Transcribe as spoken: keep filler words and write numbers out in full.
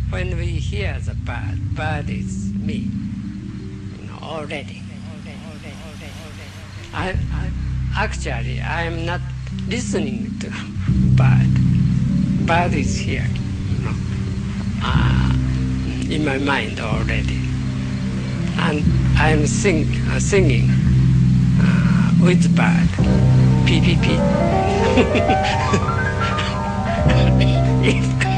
when we hear the bird, bird is me, you know, already. I, I actually I am not listening to bird. Bird is here, you know, uh, in my mind already, and I am sing, uh, singing uh, with bird. P P P. if